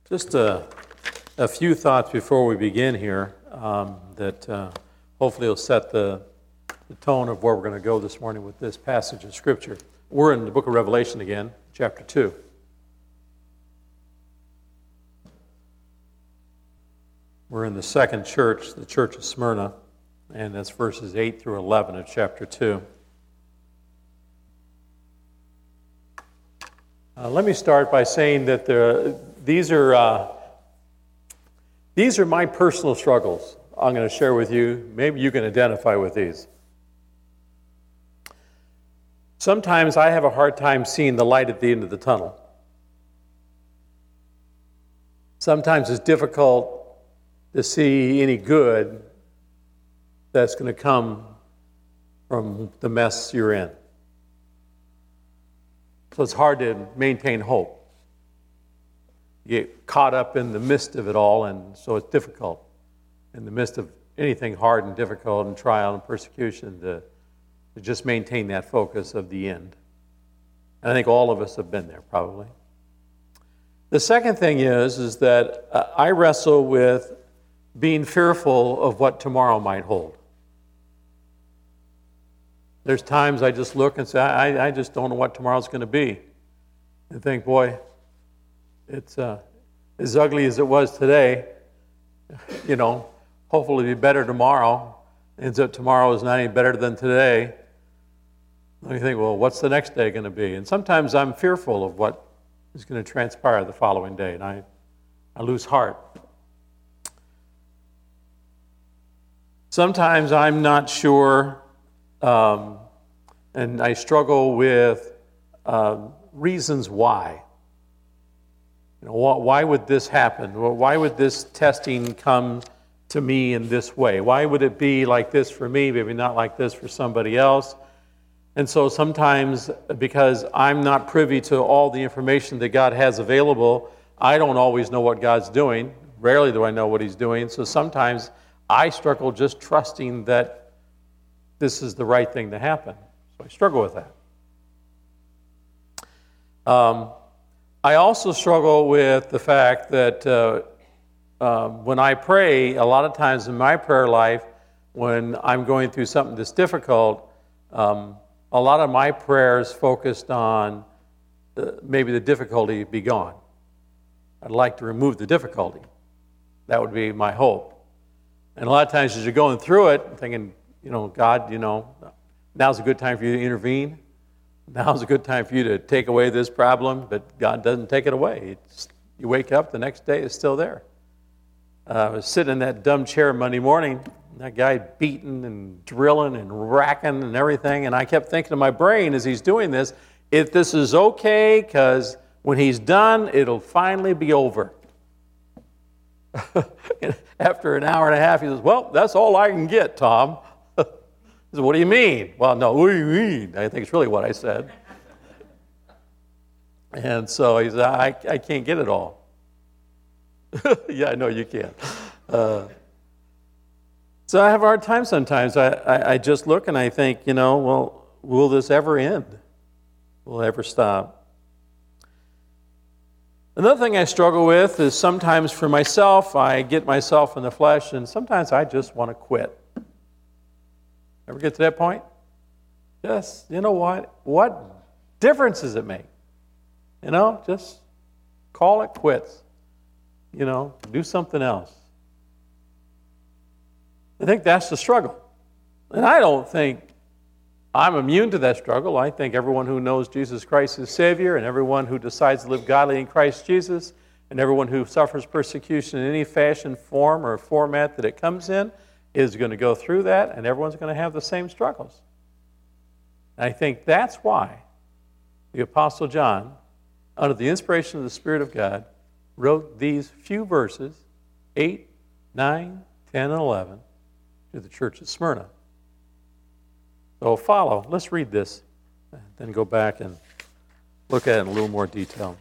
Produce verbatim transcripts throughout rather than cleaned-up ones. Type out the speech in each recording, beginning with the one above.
Just a, a few thoughts before we begin here um, that uh, hopefully will set the, the tone of where we're going to go this morning with this passage of Scripture. We're in the book of Revelation again, chapter two. We're in the second church, the church of Smyrna, and that's verses eight through eleven of chapter two. Uh, let me start by saying that there, these are uh, these are my personal struggles I'm going to share with you. Maybe you can identify with these. Sometimes I have a hard time seeing the light at the end of the tunnel. Sometimes it's difficult to see any good that's going to come from the mess you're in. So it's hard to maintain hope. You get caught up in the midst of it all, and so it's difficult. In the midst of anything hard and difficult and trial and persecution, to, to just maintain that focus of the end. And I think all of us have been there, probably. The second thing is, is that uh, I wrestle with being fearful of what tomorrow might hold. There's times I just look and say, I, I just don't know what tomorrow's going to be. And think, boy, it's uh, as ugly as it was today. You know, hopefully it'll be better tomorrow. Ends up tomorrow is not any better than today. And you think, well, what's the next day going to be? And sometimes I'm fearful of what is going to transpire the following day, and I, I lose heart. Sometimes I'm not sure. Um, and I struggle with uh, reasons why. You know, wh- why would this happen? Why would this testing come to me in this way? Why would it be like this for me, maybe not like this for somebody else? And so sometimes, because I'm not privy to all the information that God has available, I don't always know what God's doing. Rarely do I know what He's doing. So sometimes I struggle just trusting that this is the right thing to happen. So I struggle with that. Um, I also struggle with the fact that uh, uh, when I pray, a lot of times in my prayer life, when I'm going through something that's difficult, um, a lot of my prayers focused on uh, maybe the difficulty be gone. I'd like to remove the difficulty. That would be my hope. And a lot of times as you're going through it, I'm thinking, you know, God, you know, now's a good time for you to intervene. Now's a good time for you to take away this problem, but God doesn't take it away. It's, you wake up, the next day it's still there. Uh, I was sitting in that dumb chair Monday morning, that guy beating and drilling and racking and everything, and I kept thinking to my brain as he's doing this, if this is okay, because when he's done, it'll finally be over. After an hour and a half, he says, well, that's all I can get, Tom. I said, what do you mean? Well, no, what do you mean? I think it's really what I said. And so he said, I, I can't get it all. Yeah, I know you can. Uh, so I have a hard time sometimes. I, I, I just look and I think, you know, well, will this ever end? Will it ever stop? Another thing I struggle with is sometimes for myself, I get myself in the flesh, and sometimes I just want to quit. Ever get to that point? Just, you know what? What difference does it make? You know, just call it quits. You know, do something else. I think that's the struggle. And I don't think I'm immune to that struggle. I think everyone who knows Jesus Christ as Savior, and everyone who decides to live godly in Christ Jesus, and everyone who suffers persecution in any fashion, form, or format that it comes in, is going to go through that, and everyone's going to have the same struggles. And I think that's why the Apostle John, under the inspiration of the Spirit of God, wrote these few verses, eight, nine, ten, and eleven, to the church of Smyrna. So follow. Let's read this, and then go back and look at it in a little more detail.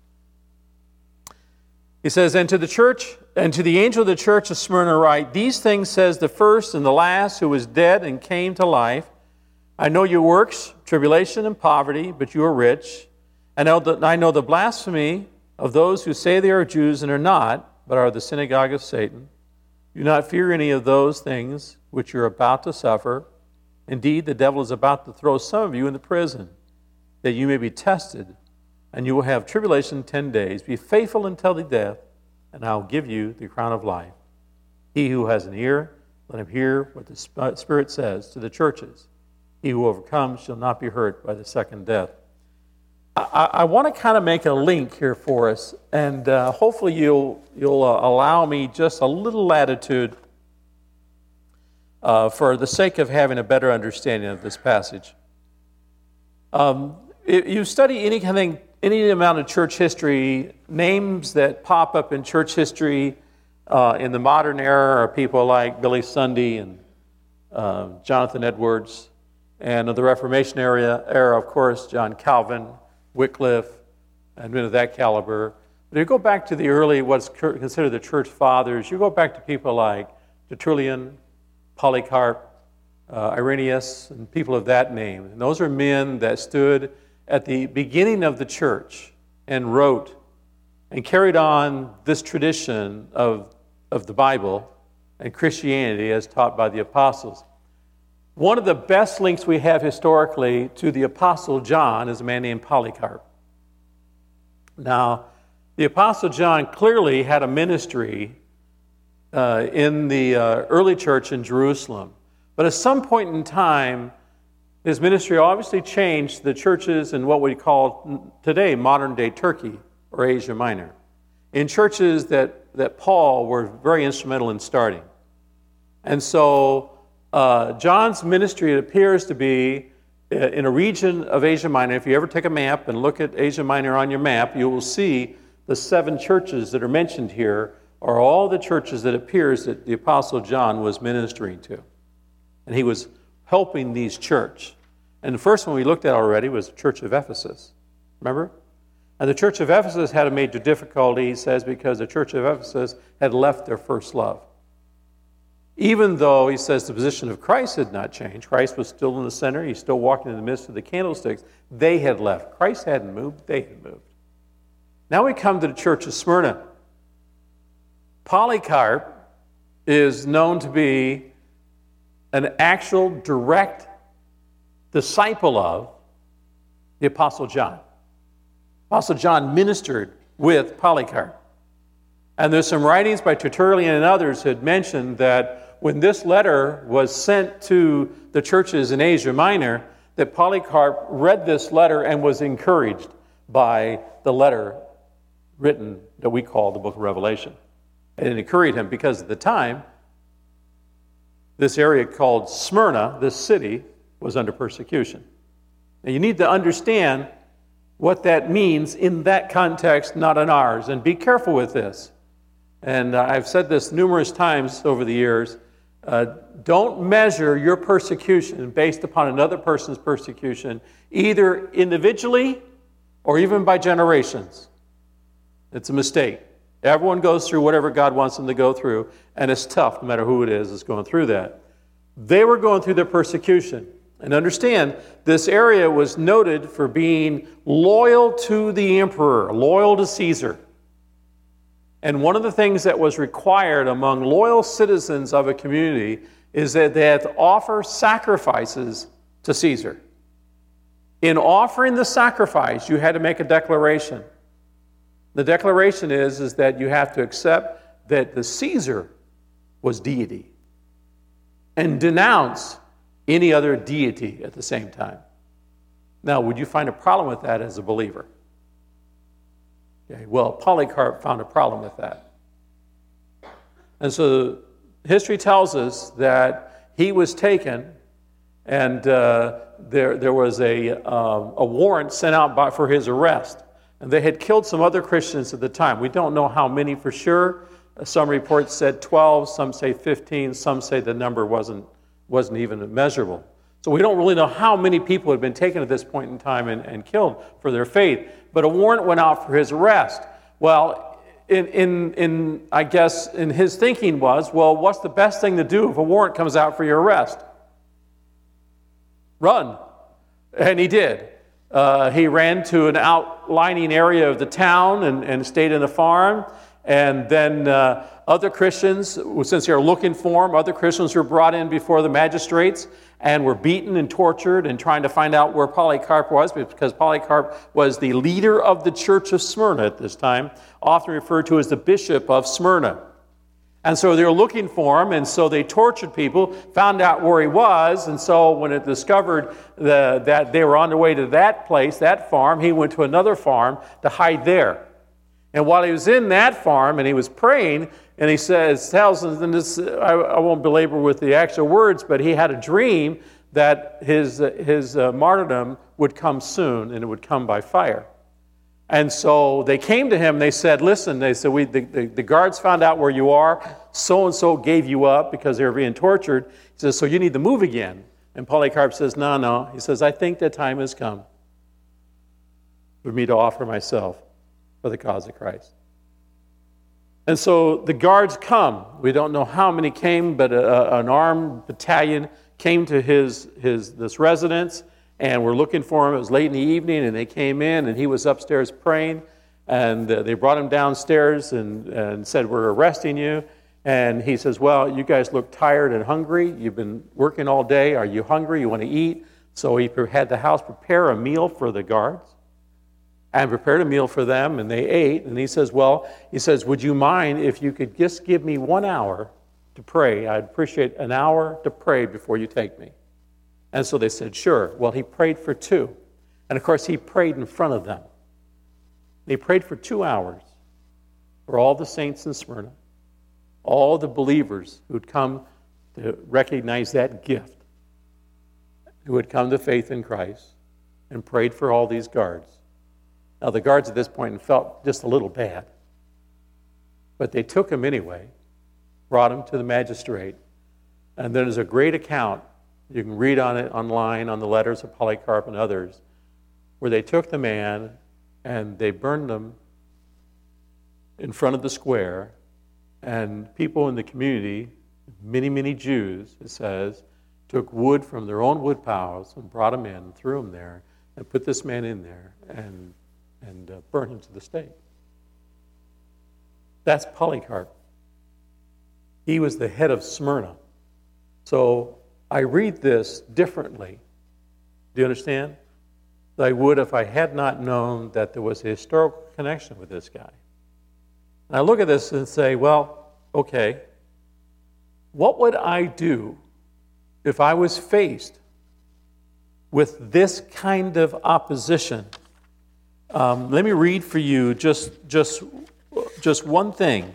He says, and to the church, and to the angel of the church of Smyrna write, these things says the first and the last who was dead and came to life. I know your works, tribulation and poverty, but you are rich. I know the, I know the blasphemy of those who say they are Jews and are not, but are the synagogue of Satan. Do not fear any of those things which you're about to suffer. Indeed, the devil is about to throw some of you into prison, that you may be tested, and you will have tribulation ten days. Be faithful until the death, and I'll give you the crown of life. He who has an ear, let him hear what the Spirit says to the churches. He who overcomes shall not be hurt by the second death. I, I want to kind of make a link here for us, and uh, hopefully you'll, you'll uh, allow me just a little latitude uh, for the sake of having a better understanding of this passage. Um, if you study any kind of, any amount of church history, names that pop up in church history uh, in the modern era are people like Billy Sunday and uh, Jonathan Edwards, and of the Reformation era, era, of course, John Calvin, Wycliffe, and men of that caliber. But you go back to the early, what's considered the church fathers, you go back to people like Tertullian, Polycarp, uh, Irenaeus, and people of that name. And those are men that stood at the beginning of the church and wrote and carried on this tradition of, of the Bible and Christianity as taught by the apostles. One of the best links we have historically to the Apostle John is a man named Polycarp. Now, the Apostle John clearly had a ministry uh, in the uh, early church in Jerusalem. But at some point in time, his ministry obviously changed the churches in what we call today modern-day Turkey or Asia Minor, in churches that, that Paul were very instrumental in starting. And so Uh, John's ministry, it appears to be in a region of Asia Minor. If you ever take a map and look at Asia Minor on your map, you will see the seven churches that are mentioned here are all the churches that appears that the Apostle John was ministering to. And he was helping these church. And the first one we looked at already was the church of Ephesus. Remember? And the church of Ephesus had a major difficulty, he says, because the church of Ephesus had left their first love. Even though, he says, the position of Christ had not changed. Christ was still in the center. He's still walking in the midst of the candlesticks. They had left. Christ hadn't moved. They had moved. Now we come to the church of Smyrna. Polycarp is known to be an actual direct disciple of the Apostle John. Apostle John ministered with Polycarp. And there's some writings by Tertullian and others that mentioned that when this letter was sent to the churches in Asia Minor, that Polycarp read this letter and was encouraged by the letter written that we call the book of Revelation. And it encouraged him because at the time, this area called Smyrna, this city, was under persecution. Now you need to understand what that means in that context, not in ours. And be careful with this. And uh, I've said this numerous times over the years. Uh, don't measure your persecution based upon another person's persecution, either individually or even by generations. It's a mistake. Everyone goes through whatever God wants them to go through, and it's tough no matter who it is that's going through that. They were going through their persecution. And understand, this area was noted for being loyal to the emperor, loyal to Caesar. And one of the things that was required among loyal citizens of a community is that they had to offer sacrifices to Caesar. In offering the sacrifice, you had to make a declaration. The declaration is, is that you have to accept that the Caesar was deity and denounce any other deity at the same time. Now, would you find a problem with that as a believer? Okay, well, Polycarp found a problem with that. And so history tells us that he was taken and uh, there, there was a, um, a warrant sent out by, for his arrest. And they had killed some other Christians at the time. We don't know how many for sure. Some reports said twelve, some say fifteen, some say the number wasn't, wasn't even measurable. So we don't really know how many people had been taken at this point in time and, and killed for their faith. But a warrant went out for his arrest. Well, in, in, in I guess in his thinking was, well, what's the best thing to do if a warrant comes out for your arrest? Run. And he did. Uh, Uh, he ran to an outlining area of the town and, and stayed in a farm. And then uh, other Christians, since they were looking for him, other Christians were brought in before the magistrates and were beaten and tortured and trying to find out where Polycarp was, because Polycarp was the leader of the church of Smyrna at this time, often referred to as the bishop of Smyrna. And so they were looking for him, and so they tortured people, found out where he was, and so when it discovered the, that they were on their way to that place, that farm, he went to another farm to hide there. And while he was in that farm and he was praying, and he says, tells us, and this, I, I won't belabor with the actual words, but he had a dream that his, his uh, martyrdom would come soon, and it would come by fire. And so they came to him, and they said, listen, they said, we, the, the, the guards found out where you are, so-and-so gave you up because they were being tortured. He says, so you need to move again. And Polycarp says, no, no. He says, I think the time has come for me to offer myself for the cause of Christ. And so the guards come. We don't know how many came, but a, a, an armed battalion came to his, his this residence, and were looking for him. It was late in the evening, and they came in, and he was upstairs praying, and uh, they brought him downstairs and, and said, we're arresting you. And he says, well, you guys look tired and hungry. You've been working all day. Are you hungry? You want to eat? So he had the house prepare a meal for the guards, and prepared a meal for them, and they ate. And he says, well, he says, would you mind if you could just give me one hour to pray? I'd appreciate an hour to pray before you take me. And so they said, sure. Well, he prayed for two. And of course, he prayed in front of them. He prayed for two hours for all the saints in Smyrna, all the believers who'd come to recognize that gift, who had come to faith in Christ, and prayed for all these guards. Now, the guards at this point felt just a little bad, but they took him anyway, brought him to the magistrate, and then there's a great account. You can read on it online on the letters of Polycarp and others, where they took the man and they burned him in front of the square, and people in the community, many, many Jews, it says, took wood from their own wood piles and brought him in and threw him there and put this man in there and, and uh, burned him to the stake. That's Polycarp. He was the head of Smyrna. So I read this differently. Do you understand? Than I would if I had not known that there was a historical connection with this guy. And I look at this and say, well, okay, what would I do if I was faced with this kind of opposition? Um, let me read for you just, just, just one thing.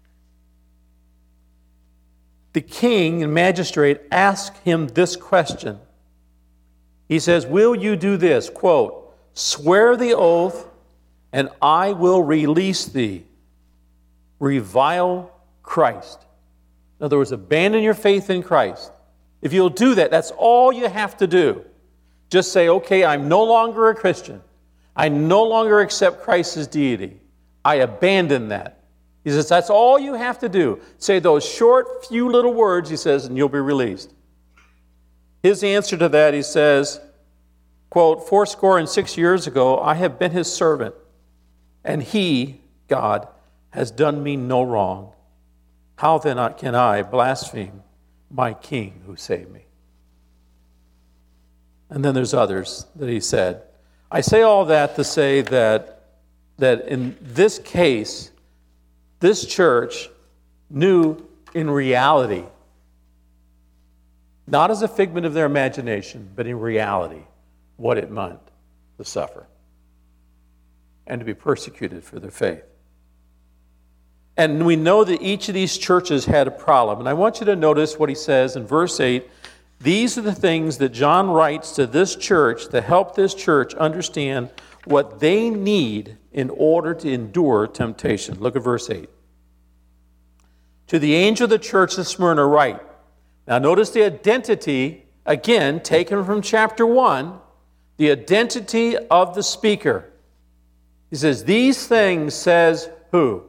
The king and magistrate asked him this question. He says, will you do this? Quote, swear the oath, and I will release thee. Revile Christ. In other words, abandon your faith in Christ. If you'll do that, that's all you have to do. Just say, okay, I'm no longer a Christian. I no longer accept Christ's deity. I abandon that. He says, that's all you have to do. Say those short few little words, he says, and you'll be released. His answer to that, he says, quote, fourscore and six years ago, I have been his servant, and he, God, has done me no wrong. How then can I blaspheme my king who saved me? And then there's others that he said. I say all that to say that, that in this case, this church knew in reality, not as a figment of their imagination, but in reality, what it meant to suffer and to be persecuted for their faith. And we know that each of these churches had a problem. And I want you to notice what he says in verse eight. These are the things that John writes to this church to help this church understand what they need in order to endure temptation. Look at verse eight. To the angel of the church of Smyrna write. Now notice the identity, again, taken from chapter one, the identity of the speaker. He says, these things says who?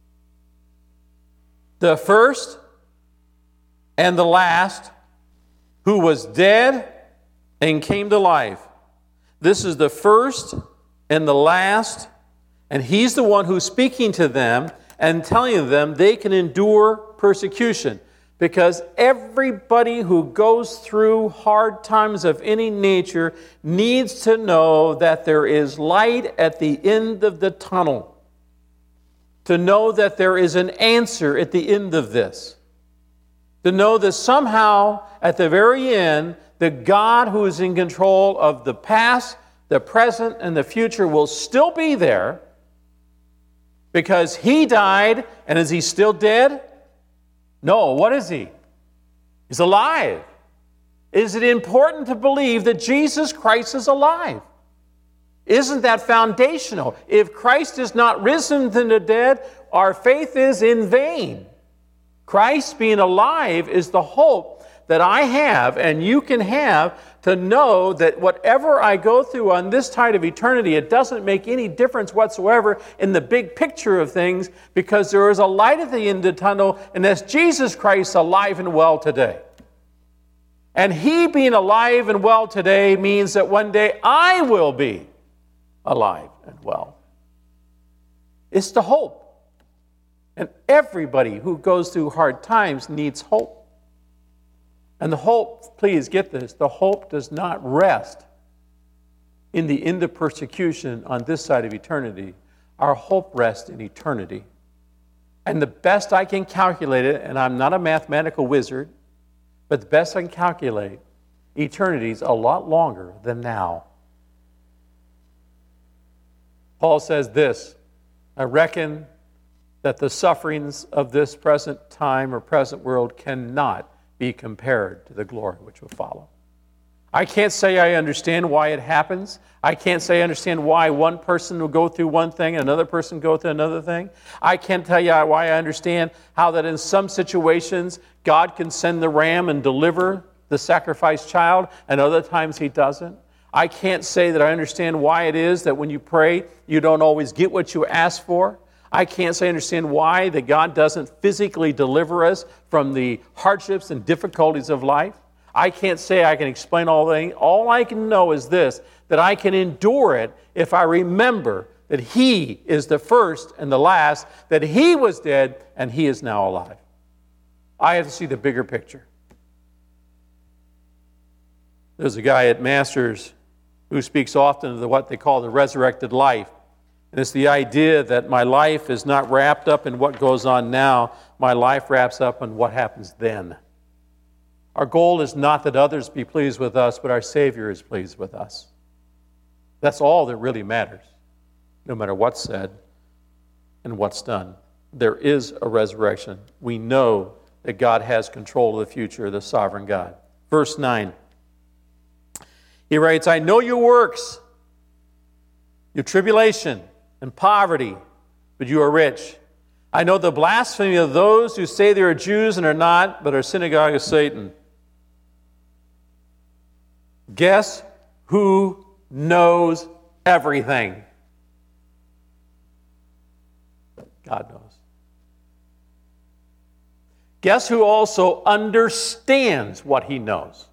The first and the last, who was dead and came to life. This is the first and the last, and he's the one who's speaking to them and telling them they can endure persecution. Because everybody who goes through hard times of any nature needs to know that there is light at the end of the tunnel. To know that there is an answer at the end of this. To know that somehow, at the very end, the God who is in control of the past, the present, and the future will still be there. Because he died, and is he still dead? No, what is he? He's alive. Is it important to believe that Jesus Christ is alive? Isn't that foundational? If Christ is not risen from the dead, our faith is in vain. Christ being alive is the hope that I have and you can have to know that whatever I go through on this side of eternity, it doesn't make any difference whatsoever in the big picture of things, because there is a light at the end of the tunnel, and that's Jesus Christ alive and well today. And he being alive and well today means that one day I will be alive and well. It's the hope. And everybody who goes through hard times needs hope. And the hope, please get this, the hope does not rest in the end of persecution on this side of eternity. Our hope rests in eternity. And the best I can calculate it, and I'm not a mathematical wizard, but the best I can calculate, eternity's a lot longer than now. Paul says this, I reckon that the sufferings of this present time or present world cannot be compared to the glory which will follow. I can't say I understand why it happens. I can't say I understand why one person will go through one thing and another person go through another thing. I can't tell you why I understand how that in some situations God can send the ram and deliver the sacrificed child, and other times he doesn't. I can't say that I understand why it is that when you pray, you don't always get what you ask for. I can't say I understand why that God doesn't physically deliver us from the hardships and difficulties of life. I can't say I can explain all things. All I can know is this, that I can endure it if I remember that he is the first and the last, that he was dead and he is now alive. I have to see the bigger picture. There's a guy at Masters who speaks often of what they call the resurrected life. And it's the idea that my life is not wrapped up in what goes on now. My life wraps up in what happens then. Our goal is not that others be pleased with us, but our Savior is pleased with us. That's all that really matters, no matter what's said and what's done. There is a resurrection. We know that God has control of the future, the sovereign God. Verse nine. He writes, I know your works, your tribulation, and poverty, but you are rich. I know the blasphemy of those who say they are Jews and are not, but are synagogue of Satan. Guess who knows everything? God knows. Guess who also understands what he knows?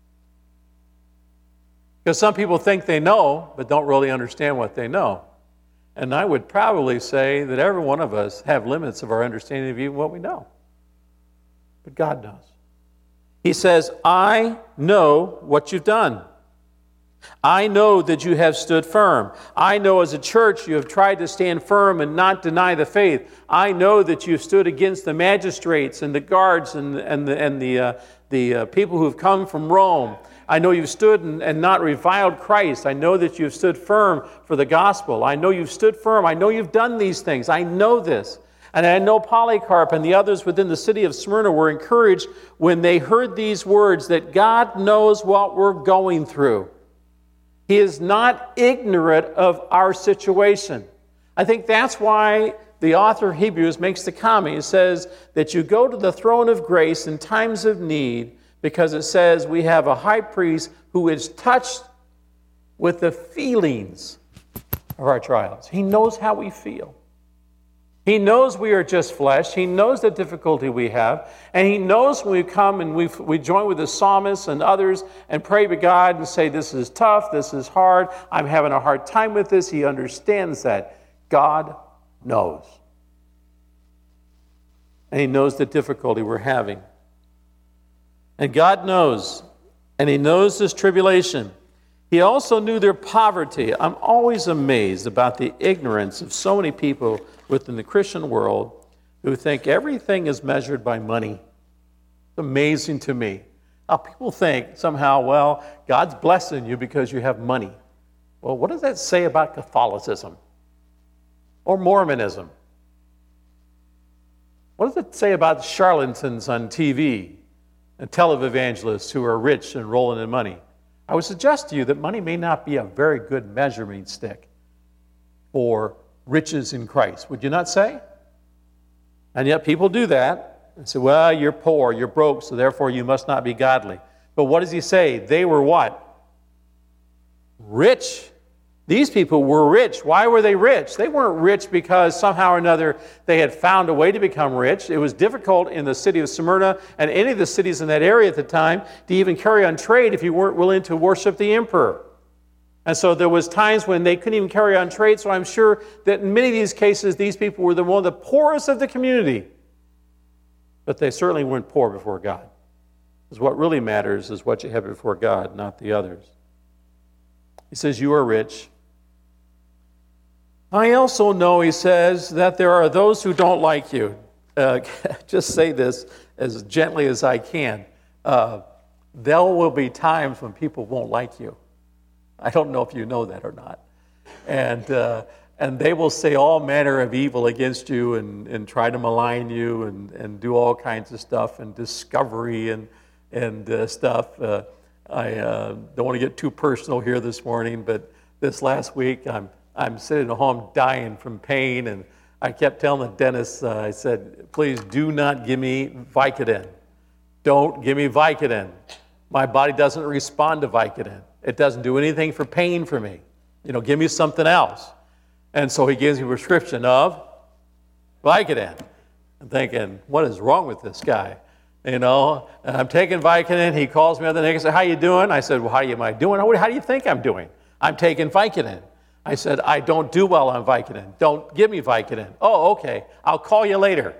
Because some people think they know, but don't really understand what they know. And I would probably say that every one of us have limits of our understanding of even what we know. But God knows. He says, I know what you've done. I know that you have stood firm. I know as a church you have tried to stand firm and not deny the faith. I know that you've stood against the magistrates and the guards and, and the, and the, uh, the uh, people who have come from Rome. I know you've stood and, and not reviled Christ. I know that you've stood firm for the gospel. I know you've stood firm. I know you've done these things. I know this. And I know Polycarp and the others within the city of Smyrna were encouraged when they heard these words that God knows what we're going through. He is not ignorant of our situation. I think that's why the author of Hebrews makes the comment. It says that you go to the throne of grace in times of need, because it says we have a high priest who is touched with the feelings of our trials. He knows how we feel. He knows we are just flesh. He knows the difficulty we have. And he knows when we come and we we join with the psalmists and others and pray to God and say, this is tough, this is hard, I'm having a hard time with this. He understands that. God knows. And he knows the difficulty we're having. And God knows. And he knows this tribulation. He also knew their poverty. I'm always amazed about the ignorance of so many people within the Christian world who think everything is measured by money. It's amazing to me how people think somehow, well, God's blessing you because you have money. Well, what does that say about Catholicism or Mormonism? What does it say about charlatans on T V and televangelists who are rich and rolling in money? I would suggest to you that money may not be a very good measuring stick for riches in Christ. Would you not say? And yet people do that and say, well, you're poor, you're broke, so therefore you must not be godly. But what does he say? They were what? Rich. These people were rich. Why were they rich? They weren't rich because somehow or another they had found a way to become rich. It was difficult in the city of Smyrna and any of the cities in that area at the time to even carry on trade if you weren't willing to worship the emperor. And so there was times when they couldn't even carry on trade, so I'm sure that in many of these cases, these people were the one of the poorest of the community. But they certainly weren't poor before God. Because what really matters is what you have before God, not the others. He says, you are rich. I also know, he says, that there are those who don't like you. Uh, just say this as gently as I can. Uh, there will be times when people won't like you. I don't know if you know that or not. And uh, and they will say all manner of evil against you and, and try to malign you and, and do all kinds of stuff and discovery and, and uh, stuff. Uh, I uh, don't want to get too personal here this morning, but this last week I'm I'm sitting at home dying from pain, and I kept telling the dentist, uh, I said, please do not give me Vicodin. Don't give me Vicodin. My body doesn't respond to Vicodin. It doesn't do anything for pain for me. You know, give me something else. And so he gives me a prescription of Vicodin. I'm thinking, what is wrong with this guy? You know, and I'm taking Vicodin. He calls me on the next day, how you doing? I said, well, how am I doing? How do you think I'm doing? I'm taking Vicodin. I said, I don't do well on Vicodin. Don't give me Vicodin. Oh, okay. I'll call you later.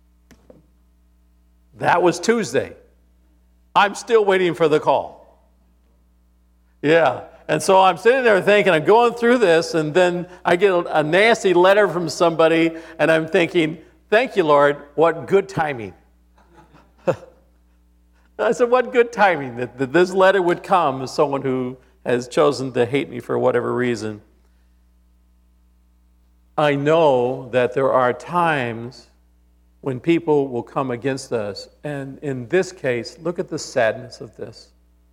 That was Tuesday. I'm still waiting for the call. Yeah. And so I'm sitting there thinking, I'm going through this, and then I get a nasty letter from somebody, and I'm thinking, thank you, Lord, what good timing. I said, what good timing that, that this letter would come as someone who has chosen to hate me for whatever reason. I know that there are times when people will come against us. And in this case, look at the sadness of this.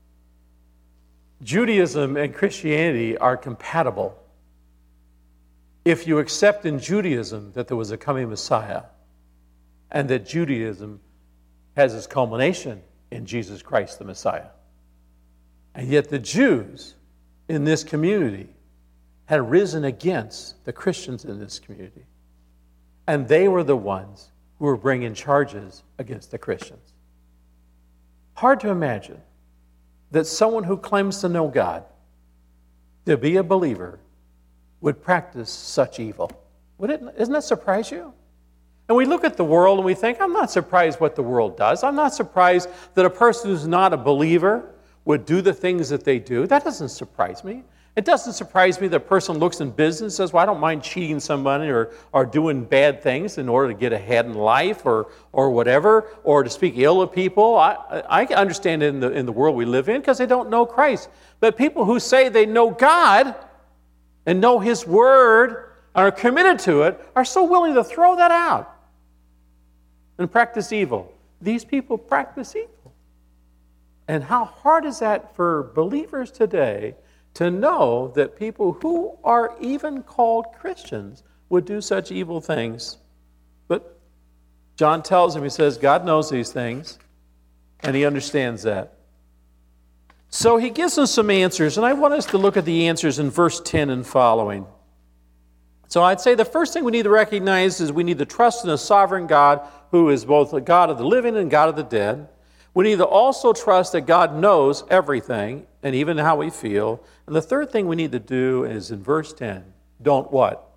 Judaism and Christianity are compatible. If you accept in Judaism that there was a coming Messiah, and that Judaism has its culmination in Jesus Christ the Messiah. And yet the Jews in this community had risen against the Christians in this community. And they were the ones who were bringing charges against the Christians. Hard to imagine that someone who claims to know God, to be a believer, would practice such evil. Would it, doesn't that surprise you? And we look at the world and we think, I'm not surprised what the world does. I'm not surprised that a person who's not a believer would do the things that they do. That doesn't surprise me. It doesn't surprise me that a person looks in business and says, well, I don't mind cheating somebody or, or doing bad things in order to get ahead in life or, or whatever, or to speak ill of people. I, I understand it in the, in the world we live in because they don't know Christ. But people who say they know God and know His Word and are committed to it are so willing to throw that out and practice evil. These people practice evil. And how hard is that for believers today to know that people who are even called Christians would do such evil things? But John tells him, he says, God knows these things, and He understands that. So he gives us some answers, and I want us to look at the answers in verse ten and following. So I'd say the first thing we need to recognize is we need to trust in a sovereign God who is both the God of the living and God of the dead. We need to also trust that God knows everything and even how we feel. And the third thing we need to do is in verse ten, don't what?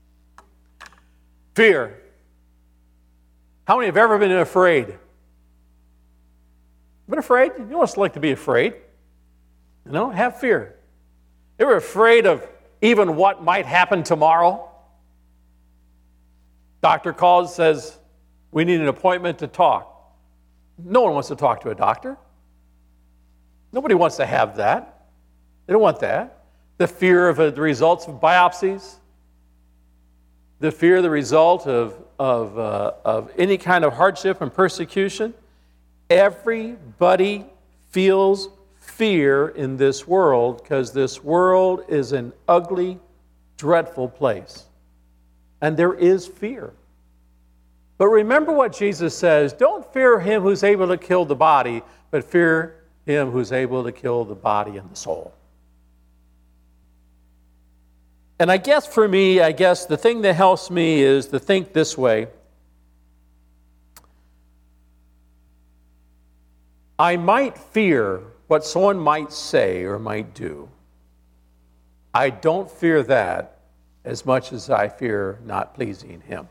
Fear. How many have ever been afraid? Been afraid? You know what it's like to be afraid. You know, have fear. You ever afraid of even what might happen tomorrow? Doctor calls, says, we need an appointment to talk. No one wants to talk to a doctor. Nobody wants to have that. They don't want that. The fear of uh, the results of biopsies. The fear of the result of, of, uh, of any kind of hardship and persecution. Everybody feels fear in this world because this world is an ugly, dreadful place. And there is fear. But remember what Jesus says, don't fear him who's able to kill the body, but fear him who's able to kill the body and the soul. And I guess for me, I guess the thing that helps me is to think this way. I might fear what someone might say or might do. I don't fear that as much as I fear not pleasing him.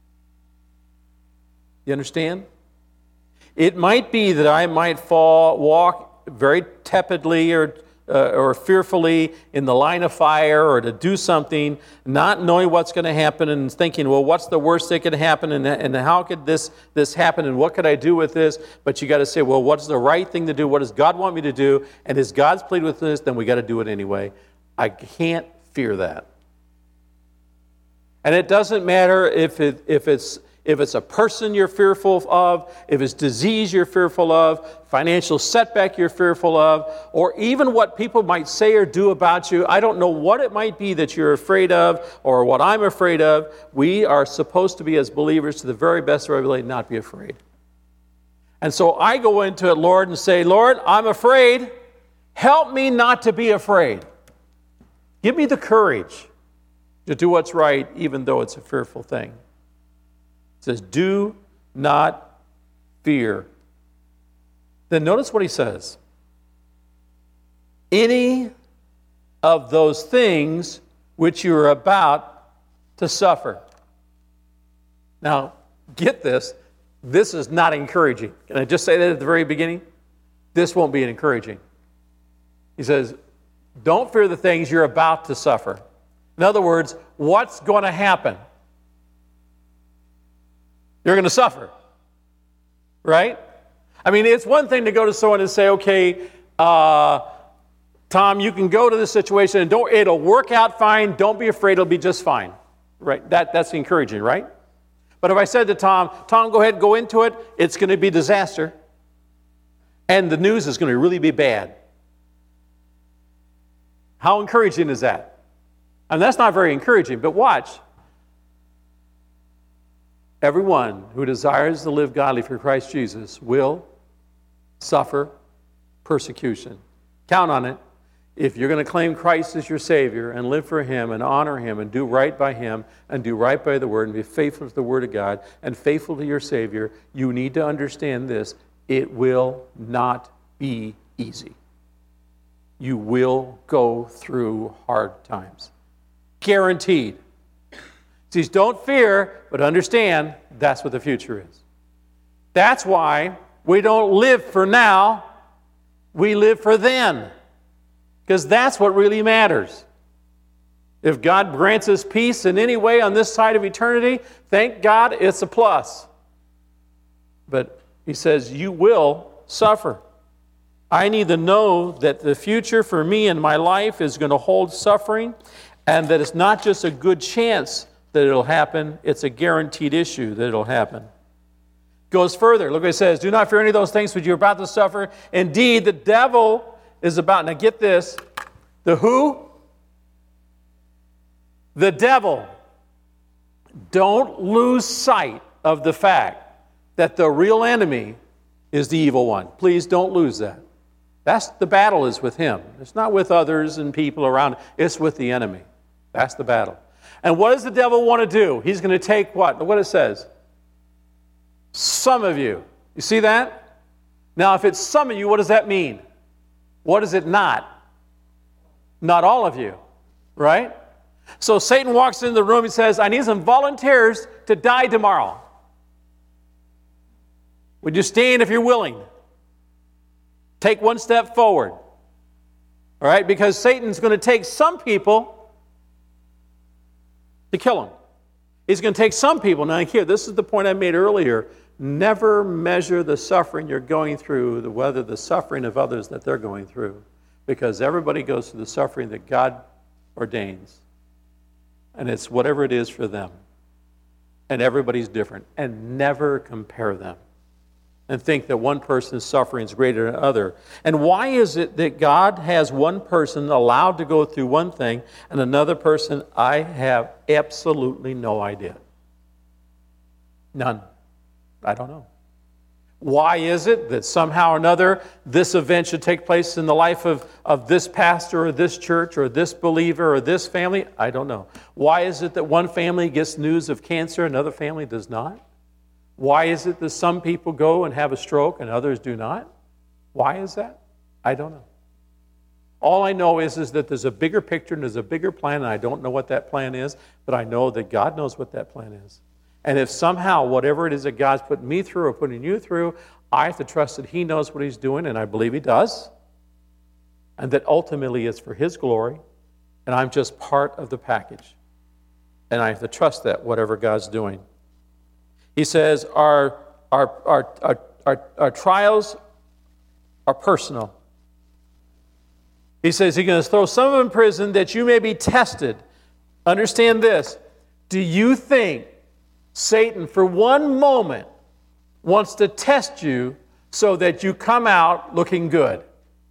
You understand? It might be that I might fall, walk very tepidly or uh, or fearfully in the line of fire, or to do something, not knowing what's going to happen and thinking, well, what's the worst that could happen, and, and how could this, this happen, and what could I do with this? But you got to say, well, what's the right thing to do? What does God want me to do? And is God's pleased with this? Then we got to do it anyway. I can't fear that. And it doesn't matter if it, if it's If it's a person you're fearful of, if it's disease you're fearful of, financial setback you're fearful of, or even what people might say or do about you, I don't know what it might be that you're afraid of or what I'm afraid of. We are supposed to be, as believers, to the very best of our ability, not be afraid. And so I go into it, Lord, and say, Lord, I'm afraid. Help me not to be afraid. Give me the courage to do what's right, even though it's a fearful thing. It says, do not fear. Then notice what he says. Any of those things which you are about to suffer. Now, get this. This is not encouraging. Can I just say that at the very beginning? This won't be encouraging. He says, don't fear the things you're about to suffer. In other words, what's going to happen? You're going to suffer, right? I mean, it's one thing to go to someone and say, okay, uh, Tom, you can go to this situation and don't, it'll work out fine. Don't be afraid. It'll be just fine, right? That, that's encouraging, right? But if I said to Tom, Tom, go ahead, go into it. It's going to be disaster. And the news is going to really be bad. How encouraging is that? And that's not very encouraging, but watch. Everyone who desires to live godly for Christ Jesus will suffer persecution. Count on it. If you're going to claim Christ as your Savior and live for Him and honor Him and do right by Him and do right by the Word and be faithful to the Word of God and faithful to your Savior, you need to understand this. It will not be easy. You will go through hard times. Guaranteed. Says, don't fear, but understand that's what the future is. That's why we don't live for now, we live for then. Because that's what really matters. If God grants us peace in any way on this side of eternity, thank God it's a plus. But he says, you will suffer. I need to know that the future for me in my life is going to hold suffering, and that it's not just a good chance that it'll happen, it's a guaranteed issue that it'll happen. Goes further. Look what it says. Do not fear any of those things which you're about to suffer. Indeed, the devil is about, now get this, the who? The devil. Don't lose sight of the fact that the real enemy is the evil one. Please don't lose that. That's the battle is with him. It's not with others and people around. It's with the enemy. That's the battle. And what does the devil want to do? He's going to take what? Look what it says. Some of you. You see that? Now, if it's some of you, what does that mean? What is it not? Not all of you, right? So Satan walks into the room and says, I need some volunteers to die tomorrow. Would you stand if you're willing? Take one step forward. All right? Because Satan's going to take some people to kill them. He's going to take some people. Now here, this is the point I made earlier. Never measure the suffering you're going through, the, whether the suffering of others that they're going through. Because everybody goes through the suffering that God ordains. And it's whatever it is for them. And everybody's different. And never compare them. And think that one person's suffering is greater than another. And why is it that God has one person allowed to go through one thing and another person, I have absolutely no idea. None. I don't know. Why is it that somehow or another this event should take place in the life of, of this pastor or this church or this believer or this family? I don't know. Why is it that one family gets news of cancer, another family does not? Why is it that some people go and have a stroke and others do not? Why is that? I don't know. All I know is, is that there's a bigger picture and there's a bigger plan, and I don't know what that plan is, but I know that God knows what that plan is. And if somehow whatever it is that God's putting me through or putting you through, I have to trust that He knows what He's doing, and I believe He does, and that ultimately it's for His glory, and I'm just part of the package. And I have to trust that, whatever God's doing. He says our, our, our, our, our, our trials are personal. He says He's going to throw some of them in prison that you may be tested. Understand this. Do you think Satan, for one moment, wants to test you so that you come out looking good?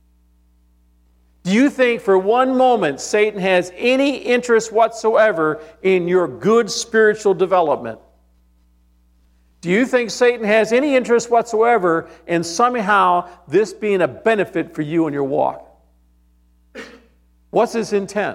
Do you think for one moment Satan has any interest whatsoever in your good spiritual development? Do you think Satan has any interest whatsoever in somehow this being a benefit for you in your walk? What's his intent?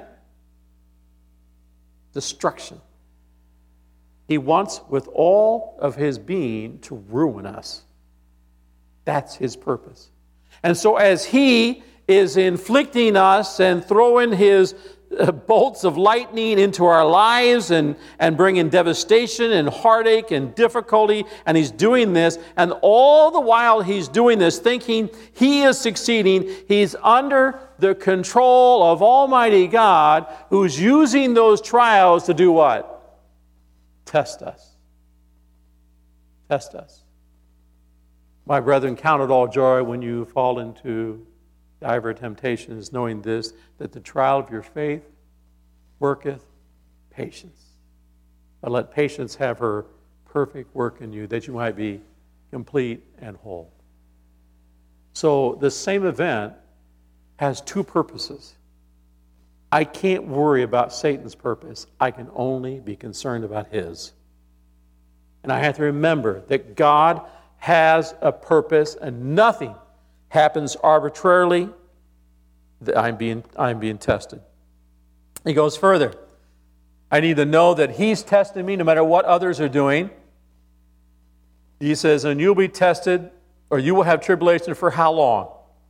Destruction. He wants with all of his being to ruin us. That's his purpose. And so as he is inflicting us and throwing his uh, bolts of lightning into our lives and, and bringing devastation and heartache and difficulty, and he's doing this, and all the while he's doing this, thinking he is succeeding, he's under the control of Almighty God, who's using those trials to do what? Test us. Test us. My brethren, count it all joy when you fall into divers temptations, knowing this, that the trial of your faith worketh patience. But let patience have her perfect work in you, that you might be complete and whole. So the same event has two purposes. I can't worry about Satan's purpose. I can only be concerned about his. And I have to remember that God has a purpose, and nothing happens arbitrarily. That I'm being, I'm being tested. He goes further. I need to know that he's testing me no matter what others are doing. He says, and you'll be tested, or you will have tribulation for how long?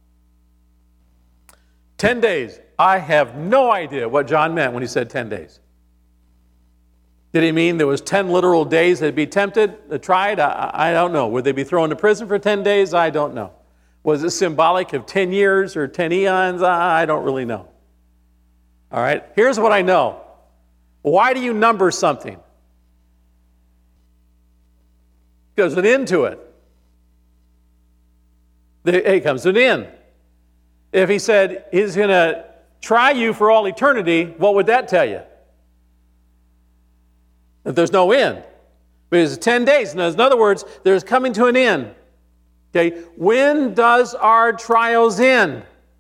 Ten days. I have no idea what John meant when he said ten days. Did he mean there was ten literal days they'd be tempted, tried? I, I don't know. Would they be thrown to prison for ten days? I don't know. Was it symbolic of ten years or ten eons? I don't really know. All right, here's what I know. Why do you number something? There's an end to it. It comes to an end. If he said he's going to try you for all eternity, what would that tell you? That there's no end. Because it's ten days. In other words, there's coming to an end. Okay, when does our trials end?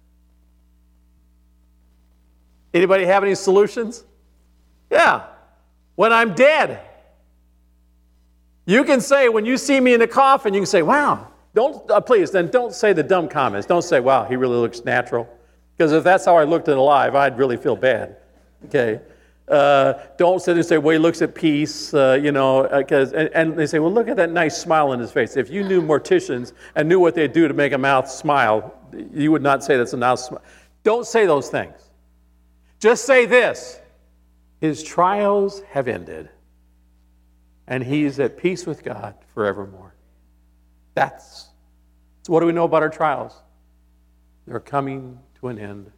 Anybody have any solutions? Yeah, when I'm dead. You can say, when you see me in a coffin, you can say, wow, don't, uh, please, then don't say the dumb comments. Don't say, wow, he really looks natural. Because if that's how I looked at alive, I'd really feel bad. Okay, Uh, don't sit there and say, well, he looks at peace, uh, you know, because and, and they say, well, look at that nice smile on his face. If you knew morticians and knew what they do to make a mouth smile, you would not say that's a mouth smile. Don't say those things. Just say this: his trials have ended, and he's at peace with God forevermore. That's so. What do we know about our trials? They're coming to an end.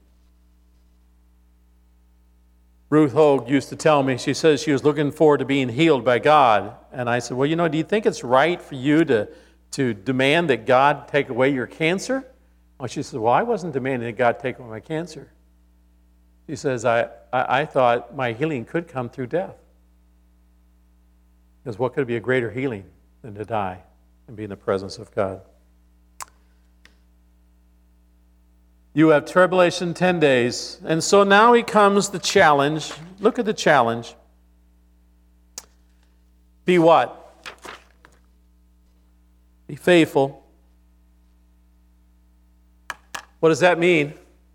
Ruth Hogue used to tell me, she says she was looking forward to being healed by God. And I said, well, you know, do you think it's right for you to, to demand that God take away your cancer? Well, she said, well, I wasn't demanding that God take away my cancer. She says, I, I, I thought my healing could come through death. Because what could be a greater healing than to die and be in the presence of God? You have tribulation ten days. And so now he comes the challenge. Look at the challenge. Be what? Be faithful. What does that mean?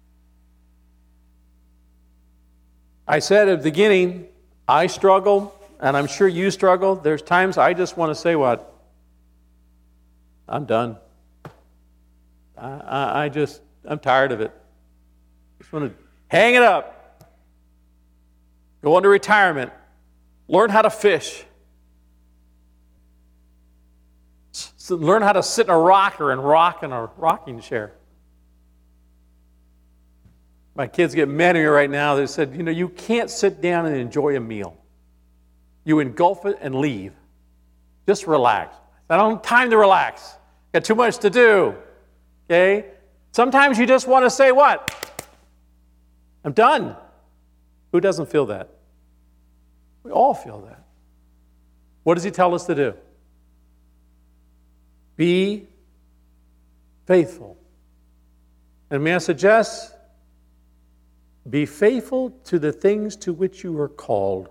I said at the beginning, I struggle, and I'm sure you struggle. There's times I just want to say what? I'm done. I, I, I just... I'm tired of it. Just want to hang it up. Go into retirement. Learn how to fish. S- learn how to sit in a rocker and rock in a rocking chair. My kids get mad at me right now. They said, you know, you can't sit down and enjoy a meal. You engulf it and leave. Just relax. I don't have time to relax. Got too much to do. Okay? Sometimes you just want to say what? I'm done. Who doesn't feel that? We all feel that. What does he tell us to do? Be faithful. And may I suggest, be faithful to the things to which you are called.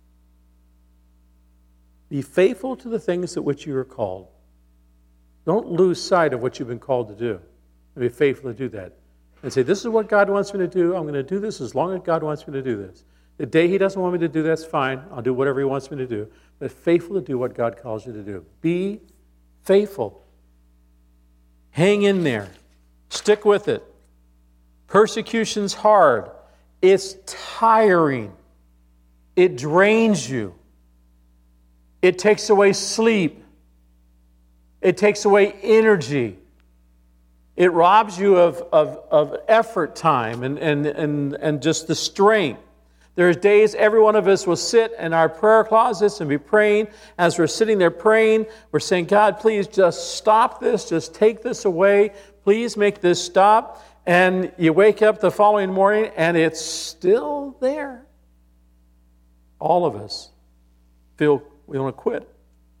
Be faithful to the things to which you are called. Don't lose sight of what you've been called to do. And be faithful to do that. And say, this is what God wants me to do. I'm going to do this as long as God wants me to do this. The day he doesn't want me to do, that's fine. I'll do whatever he wants me to do. But faithful to do what God calls you to do. Be faithful. Hang in there. Stick with it. Persecution's hard. It's tiring. It drains you. It takes away sleep. It takes away energy. It robs you of, of, of effort time and, and, and, and just the strength. There's days every one of us will sit in our prayer closets and be praying. As we're sitting there praying, we're saying, God, please just stop this. Just take this away. Please make this stop. And you wake up the following morning and it's still there. All of us feel we want to quit.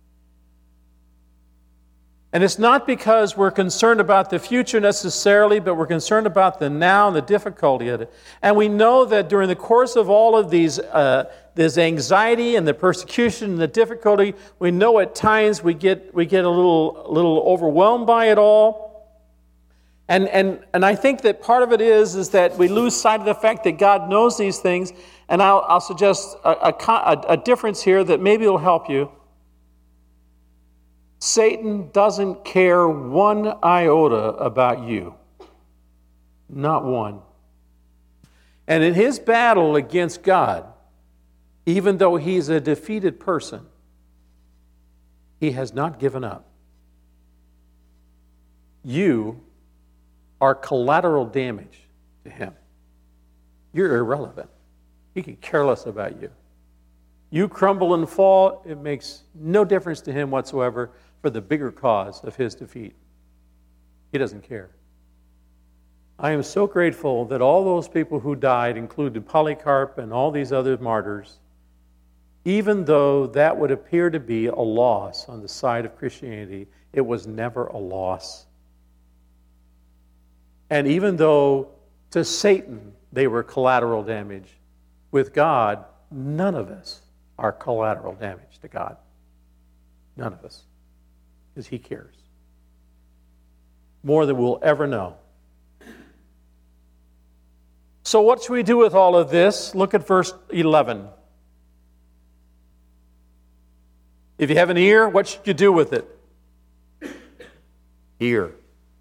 And it's not because we're concerned about the future necessarily, but we're concerned about the now and the difficulty of it. And we know that during the course of all of these, uh, this anxiety and the persecution and the difficulty, we know at times we get we get a little a little overwhelmed by it all. And and and I think that part of it is is that we lose sight of the fact that God knows these things. And I'll, I'll suggest a, a, a difference here that maybe will help you. Satan doesn't care one iota about you. Not one. And in his battle against God, even though he's a defeated person, he has not given up. You are collateral damage to him. You're irrelevant. He could care less about you. You crumble and fall, it makes no difference to him whatsoever for the bigger cause of his defeat. He doesn't care. I am so grateful that all those people who died, including Polycarp and all these other martyrs, even though that would appear to be a loss on the side of Christianity, it was never a loss. And even though to Satan they were collateral damage, with God, none of us are collateral damage to God. None of us. Because he cares. More than we'll ever know. So what should we do with all of this? Look at verse eleven. If you have an ear, what should you do with it? Hear.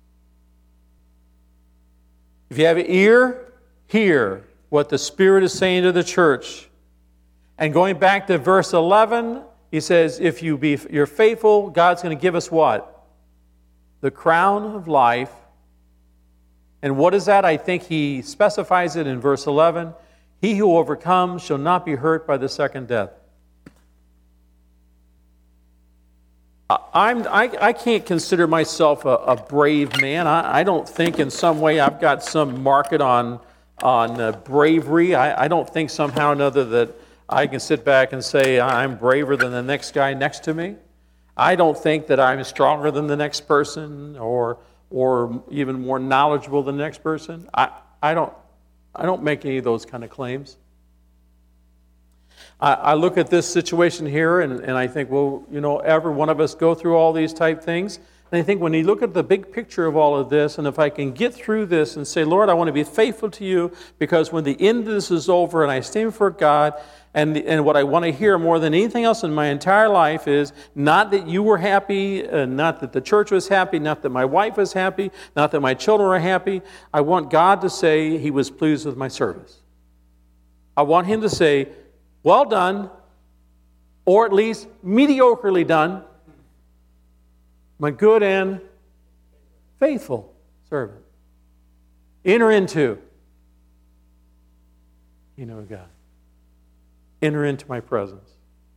If you have an ear, hear what the Spirit is saying to the church. And going back to verse eleven, he says, if you be, you're faithful, God's going to give us what? The crown of life. And what is that? I think he specifies it in verse eleven. He who overcomes shall not be hurt by the second death. I'm, I, I can't consider myself a, a brave man. I, I don't think in some way I've got some market on, on uh, bravery. I, I don't think somehow or another that I can sit back and say I'm braver than the next guy next to me. I don't think that I'm stronger than the next person or or even more knowledgeable than the next person. I, I don't I don't make any of those kind of claims. I, I look at this situation here and, and I think, well, you know, every one of us go through all these type things. And I think when you look at the big picture of all of this, and if I can get through this and say, Lord, I want to be faithful to you, because when the end of this is over and I stand before God, and, and what I want to hear more than anything else in my entire life is not that you were happy, uh, not that the church was happy, not that my wife was happy, not that my children were happy. I want God to say he was pleased with my service. I want him to say, well done, or at least mediocrely done, my good and faithful servant. Enter into, you know, God. Enter into my presence.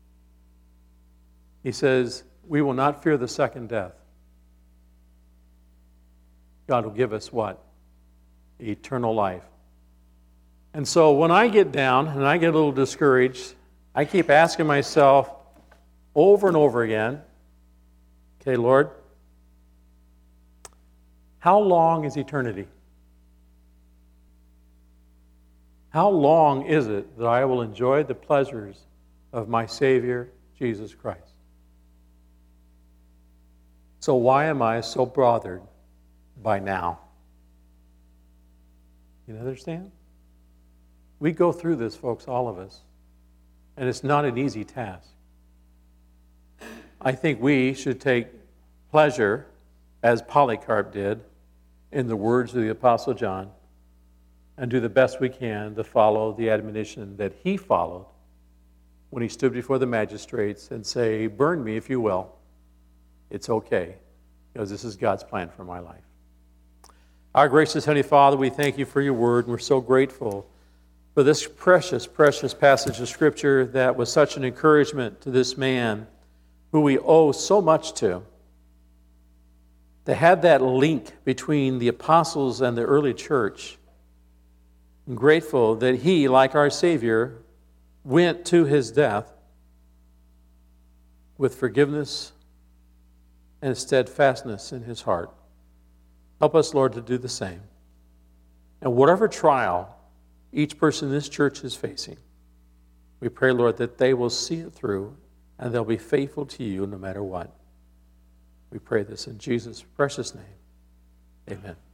He says, we will not fear the second death. God will give us what? Eternal life. And so when I get down and I get a little discouraged, I keep asking myself over and over again, okay, Lord, how long is eternity? How long is it that I will enjoy the pleasures of my Savior, Jesus Christ? So why am I so bothered by now? You understand? We go through this, folks, all of us, and it's not an easy task. I think we should take pleasure, as Polycarp did, in the words of the Apostle John, and do the best we can to follow the admonition that he followed when he stood before the magistrates and say, burn me if you will. It's okay, because this is God's plan for my life. Our gracious Heavenly Father, we thank you for your word, and we're so grateful for this precious, precious passage of Scripture that was such an encouragement to this man who we owe so much to. To have that link between the apostles and the early church. I'm grateful that he, like our Savior, went to his death with forgiveness and steadfastness in his heart. Help us, Lord, to do the same. And whatever trial each person in this church is facing, we pray, Lord, that they will see it through and they'll be faithful to you no matter what. We pray this in Jesus' precious name. Amen.